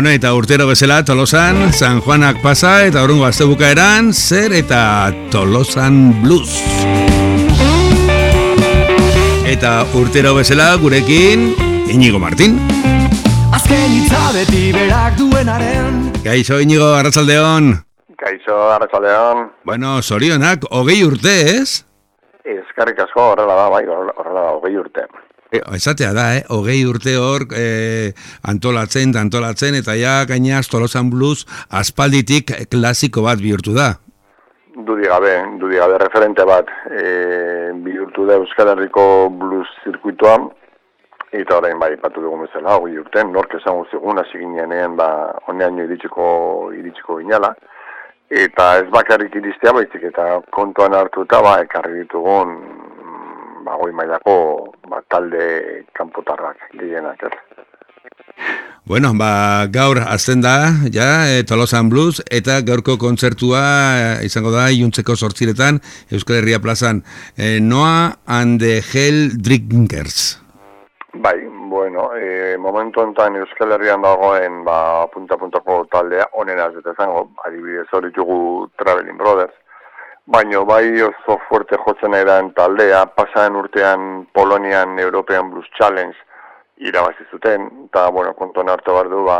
Bueno, eta urtero bezala Tolosan, San Juanak pasa eta orrungo astebukaeran, zer eta Tolosan Blues. Eta urtero bezala gurekin, Iñigo Martín. Azken hitza beti berak duenaren. Kaixo, Iñigo, arratsaldeon. Kaixo, arratsaldeon. Bueno, zorionak, 20 urte, ez? Eskerrik asko, horrela da, bai, horrela da, 20 urte. Esatea da, 20 urte hor antolatzen, eta ja gainaz Tolosan Blues aspalditik klasiko bat bihurtu da. Dudi gabe referente bat bihurtu da Euskal Herriko blues zirkuitoa, eta orain bai, patu dugu bezala, 20 urte, nork esango zigun, hasi ginean, honean iritsiko ginala, eta ez bakarrik iristea baizik, eta kontuan hartuta, ekarri ditugun, goi mailako talde kanpotarrak gehienak, ez? Bueno, gaur azten da, Tolosan Blues, eta gaurko kontzertua izango da iluntzeko 8 Euskal Herria plazan. Noah and the Hell Drinkers. Bai, bueno, momentu enten Euskal Herrian dagoen punta-puntako taldea, onena ez izango, adibidez hori ditugu Traveling Brothers, baina bai oso fuerte jotzen edan taldea, pasaren urtean Polonian European Blues Challenge irabazi zuten, eta, bueno, kontuan hartu behar du,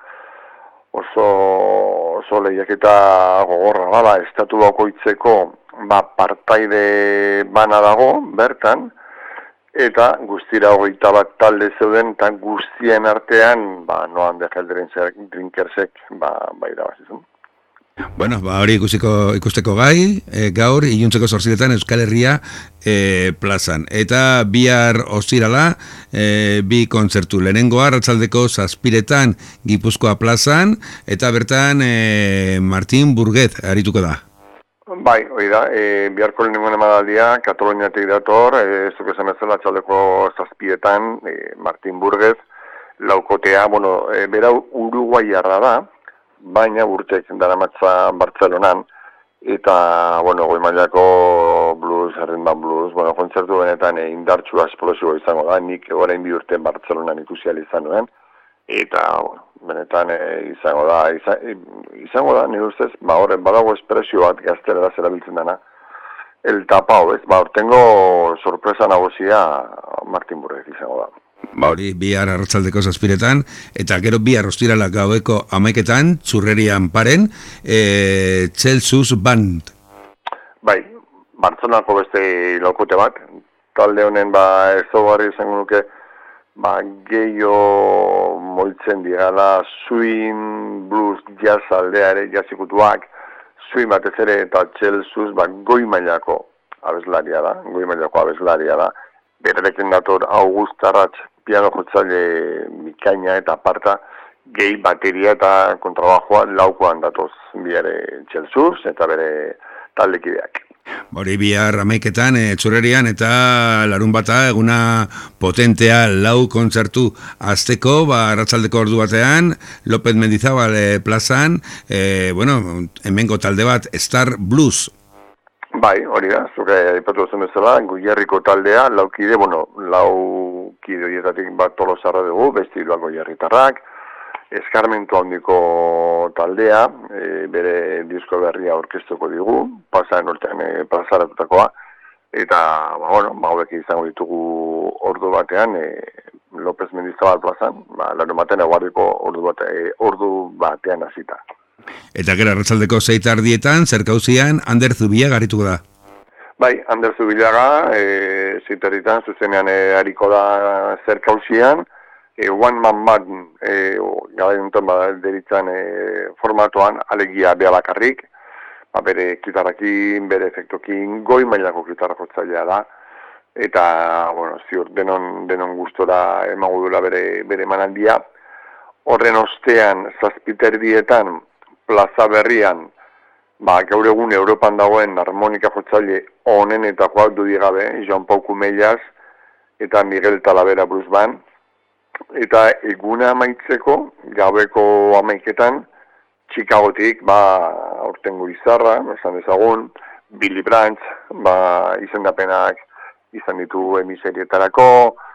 oso lehiaketa gogorra bada, estatu bakoitzeko, partaide bana dago, bertan, eta guztira 21 talde zeuden, eta guztien artean, Noah and the Hell Drinkersek, irabazi zuen. Bueno, hori ikusteko gai, gaur iluntzeko 8 Euskal Herria plazan. Eta bihar ostirala, bi kontzertu. Lehenengoa arratsaldeko 7 Gipuzkoa plazan, eta bertan Martin Burguez arituko da. Bai, hori da, biharko lehenengoen emadaldia, Kataloniatik dator, zuk esan bezala arratsaldeko 7 Martin Burguez, laukotea, bera uruguaiarra da, baina urtek daramatza Bartzelonan, eta, goi mailako blues, rhythm blues, kontzertu benetan indartsua esplosiboa izango da, nik orain 2 urte Bartzelonan ikusi ahal izan nuen, eta, benetan izango da, nire ustez, horren badago espresio bat gaztelera zerabiltzen dena, el tapao, ez, hortengo sorpresa nagusia Martin Burguez izango da. Hori bihar arratsaldeko 7 eta gero bihar ostirala gaueko 11 Txurrerian paren, Celsus Band. Bai, Bartzelonako beste laukote bat, talde honen ezaugarri izango nuke, gehiago moltzen digala, swing, blues, jazz aldeare, jazzikutuak, swing batez ere eta Celsus goi mailako abeslaria da, Berarekin dator August Arratz, piano jotzaile bikaina eta aparta, gehi bateria eta kontrabajoa laukoan datoz biare Celsus eta bere taldekideak. Hori bihar 11 Txurrerian eta larunbata eguna potentea 4 kontzertu azteko, arratsaldeko ordu batean, López Mendizabal plazan, hemengo talde bat, Star Blues. Bai, hori da, zuke aipatu zen bezala, Goierriko taldea, 4 kide, 4 kide horietatik bat Tolosarra dugu, beste 2 goierritarrak, Eskarmentu handiko taldea, bere disko berria orkestuko digu, pasaren urtean plazaratutakoa, eta, hauek izango ditugu ordu batean, López Mendizabal plazan, larunbatean eguardiko ordu batean hasita. Eta gero arratsaldeko 6 zerkauzian Ander Zubillaga arituko da. Bai, Ander Zubillaga, 6 zuzenean ariko da zerkauzian, One Man Band, gara dintzen deritzen formatuan, alegia beha bakarrik, bere gitarrakin, bere efektokin, goi mailako gitarra jotzailea da, eta, ziur, denon gustora emago dula bere manaldia. Horren ostean, 7 plaza berrian, gaur egun Europan dagoen harmonika jotzaile onenetakoak dudigabe, Jean Pau Cumellas eta Miguel Talavera Blues Band, eta eguna amaitzeko, gaueko 11 Chicagotik, aurtengo izarra, esan dezagun, Billy Branch, izendapenak izan ditu emiserietarako,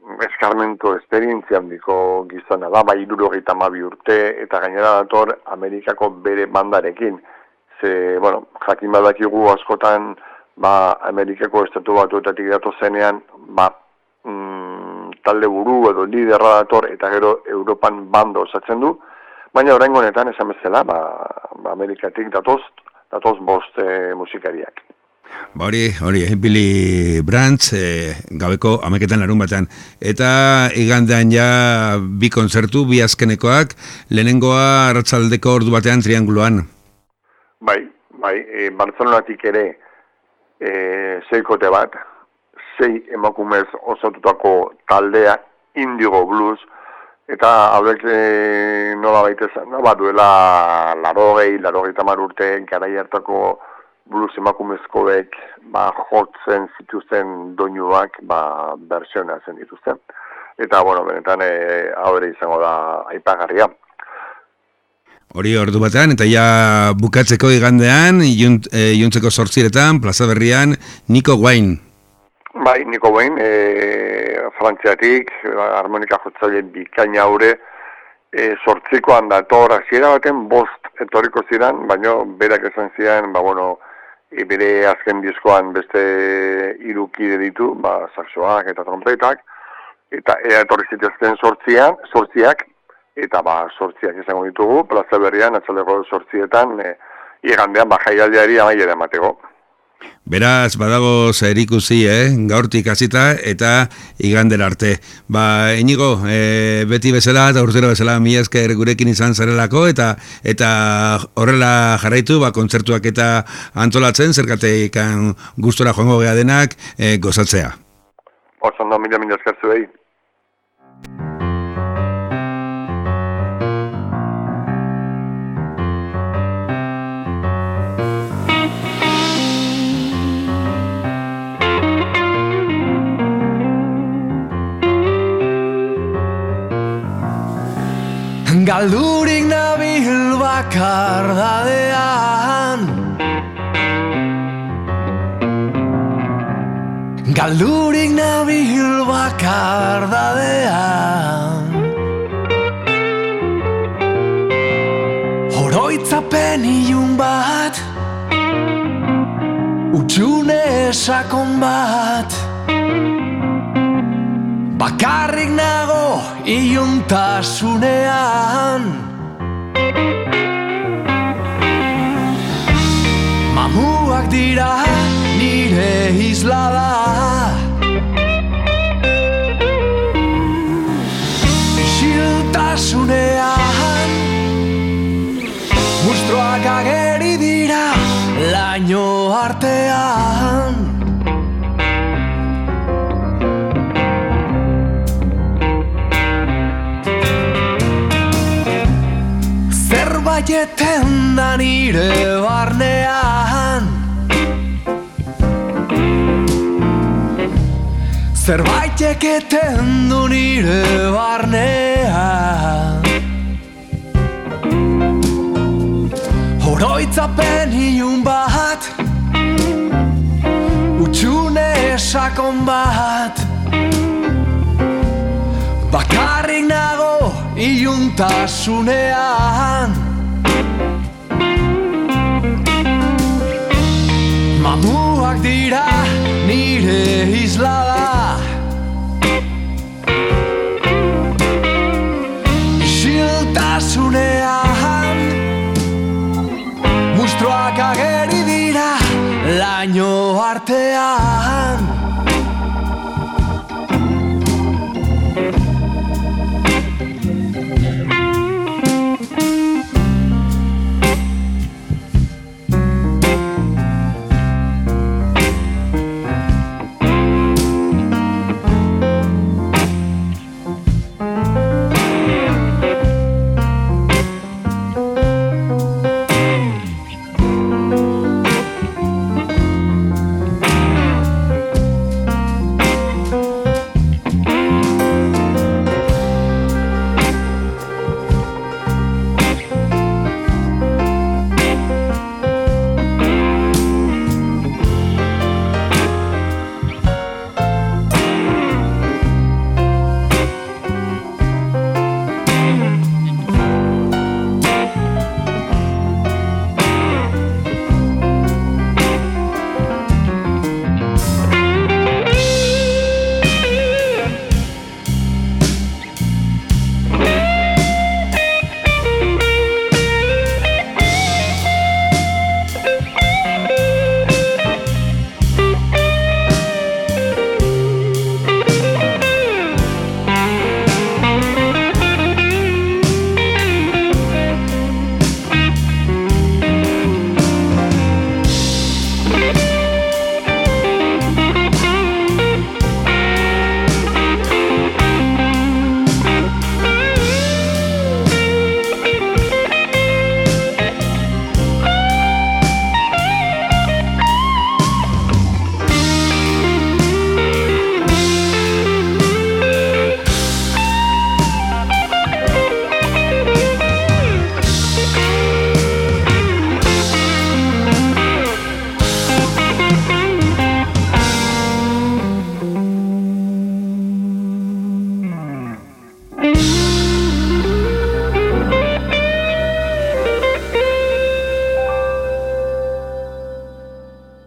eskarmento esperientzia handiko gizona da, bai 72 urte, eta gainera dator Amerikako bere bandarekin. Ze, bueno, jakin badakigu askotan, Amerikako estatu batuetatik dato zenean, talde buru edo liderra dator, eta gero Europan bando osatzen du, baina oraingo honetan esan bezala, Amerikatik datoz 5 musikariak. Hori, Billy Brandt, gabeko 11 larun batean. Eta igandean ja 2 kontzertu, 2 azkenekoak, lehenengoa arratsaldeko ordu batean Trianguluan. Bai, Barcelonatik ere 6 kote bat, 6 emakumez osatutako taldea Indigo Blues, eta hauek nola baitezan, duela 80 urte garai hartako blues emakumezkoek jotzen zituzten doinuak bertsionatzen dituzten. Eta, benetan hau ere izango da aipagarria. Hori ordu batean, eta ja bukatzeko igandean, iluntzeko 8:00 Plaza Berrian, Nico Wayne. Bai, Nico Wayne, Frantziatik, harmonika jotzaile bikaina haure, 8koan dator, hasiera baten 5 etorriko ziren, baina berak esan ziren, bere azken diskoan beste 3 kide ditu, saxoak eta trompetak, eta etorri zituzten 8ak, eta 8ak izango ditugu, Plaza Berrian, atxaldeko 8etan, igandean jaialdiari amaiera emateko. Beraz, badago zerikusi, gaurtik hasita eta igandera arte. Inigo, beti bezala eta urtero bezala mila esker gurekin izan zarelako, eta horrela jarraitu, kontzertuak eta antolatzen, zergatik gustora joango gea denak gozatzea. Oso ondo, mila esker zuei. Galdurik nabil bakardadean, galdurik nabil bakardadean, oroitzapen ilun bat, utxune sakon bat, bakarrik nago iluntasunean, mamuak dira nire islada, isiltasunean, mustroak ageri dira laino artean. Zerbaieten da nire barnean, zerbaitek eten du nire barnean, oroitzapen ilun bat, utxune sakon bat, bakarrik nago iluntasunean, mamuak dira nire islada, isiltasunean, mustroak ageri dira laino artean.